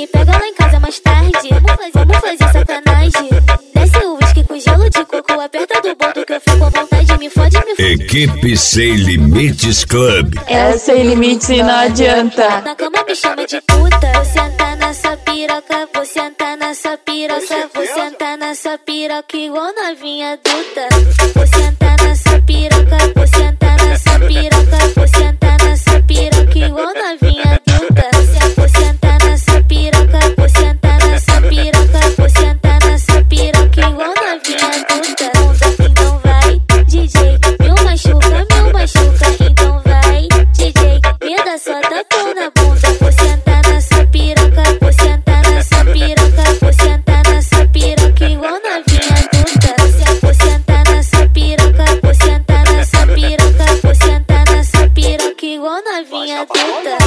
Me pega lá em casa mais tarde, vamos fazer sacanagem. Desce o whisky com gelo de coco, aperta do bolo que eu fico à vontade. Me fode, me fode. Equipe Sem Limites Club. É sem limites e não adianta. Na cama me chama de puta. Vou sentar nessa piroca, vou sentar nessa piroca, vou sentar nessa piroca igual novinha adulta. Vou sentar nessa piroca, vou sentar nessa piroca, vou sentar nessa piroca igual novinha adulta. Vou sentar nessa piroca, vou sentar nessa piroca, vou sentar nessa piroca igual novinha adulta. Então vai, DJ, me machuca, então vai, DJ, me dá só tapão na bunda. Vou sentar nessa piroca, vou sentar nessa piroca, vou sentar nessa piroca igual novinha adulta. Vou sentar nessa piroca, vou sentar nessa piroca, vou sentar nessa piroca igual novinha adulta.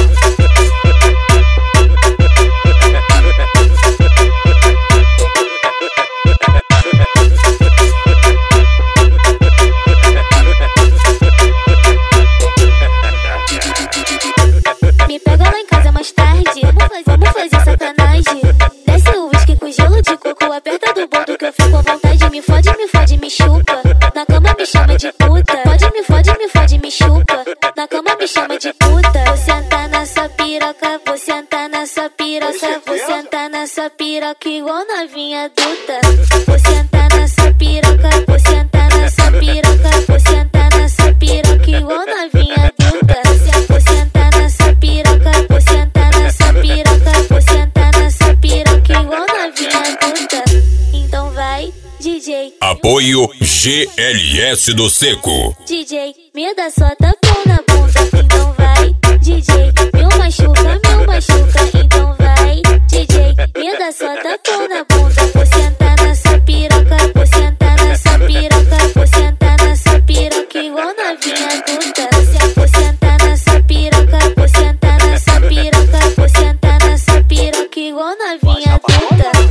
Me pega lá em casa mais tarde, vamos fazer sacanagem. Desce o whisky com gelo de coco, aperta do bolo que eu fico à vontade. Me fode, me chupa. Na cama me chama de puta. Me fode, me chupa. Na cama me chama de puta. Vou sentar nessa piroca, vou sentar nessa piroca, vou sentar nessa piroca igual novinha adulta. Vou sentar nessa piroca, vou sentar nessa piroca, vou sentar nessa piroca igual novinha adulta. Vou sentar nessa piroca, vou sentar nessa piroca, vou sentar nessa piroca igual novinha adulta. Então vai, DJ. Apoio GLS do Seco. DJ, me dá só tapão na bunda. Então vai, DJ, me machuca, então vai, DJ, me dá só tapão na bunda. Vou sentar nessa piroca, vou sentar nessa piroca, vou sentar nessa piroca igual novinha adulta. Vou sentar nessa piroca, vou sentar nessa piroca, vou sentar nessa piroca igual novinha adulta.